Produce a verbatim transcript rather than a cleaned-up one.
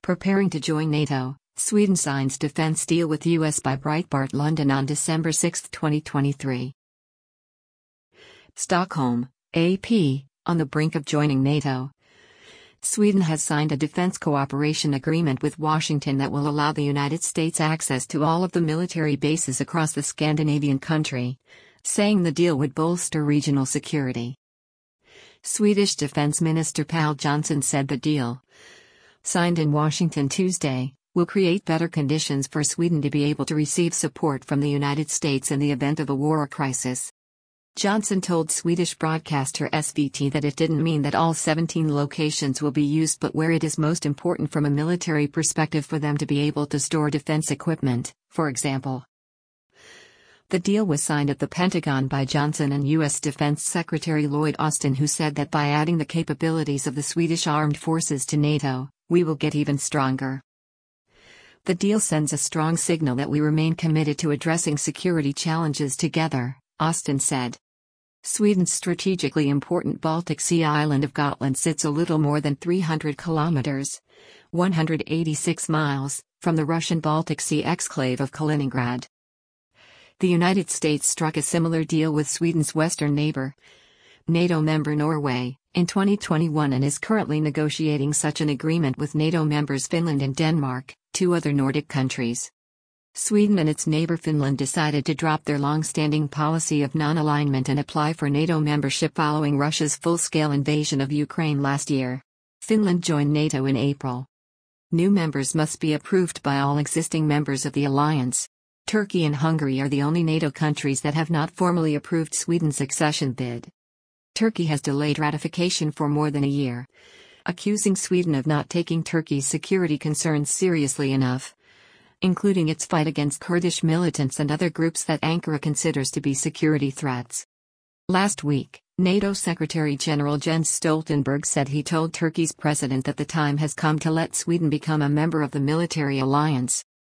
Preparing to join NATO, Sweden signs defense deal with U S by Breitbart London on December sixth, twenty twenty-three. Stockholm, A P, on the brink of joining NATO. Sweden has signed a defense cooperation agreement with Washington that will allow the United States access to all of the military bases across the Scandinavian country, saying the deal would bolster regional security. Swedish Defense Minister Pål Jonson said the deal, signed in Washington Tuesday, will create better conditions for Sweden to be able to receive support from the United States in the event of a war or crisis. Jonson told Swedish broadcaster S V T that it didn't mean that all seventeen locations will be used, but where it is most important from a military perspective for them to be able to store defense equipment, for example. The deal was signed at the Pentagon by Jonson and U S Defense Secretary Lloyd Austin, who said that by adding the capabilities of the Swedish armed forces to NATO, we will get even stronger. The deal sends a strong signal that we remain committed to addressing security challenges together, Austin said. Sweden's strategically important Baltic Sea island of Gotland sits a little more than three hundred kilometers, one hundred eighty-six miles, from the Russian Baltic Sea exclave of Kaliningrad. The United States struck a similar deal with Sweden's western neighbor, NATO member Norway, in twenty twenty-one and is currently negotiating such an agreement with NATO members Finland and Denmark, two other Nordic countries. Sweden and its neighbor Finland decided to drop their long-standing policy of non-alignment and apply for NATO membership following Russia's full-scale invasion of Ukraine last year. Finland joined NATO in April. New members must be approved by all existing members of the alliance. Turkey and Hungary are the only NATO countries that have not formally approved Sweden's accession bid. Turkey has delayed ratification for more than a year, accusing Sweden of not taking Turkey's security concerns seriously enough, including its fight against Kurdish militants and other groups that Ankara considers to be security threats. Last week, NATO Secretary General Jens Stoltenberg said he told Turkey's president that the time has come to let Sweden become a member of the military alliance.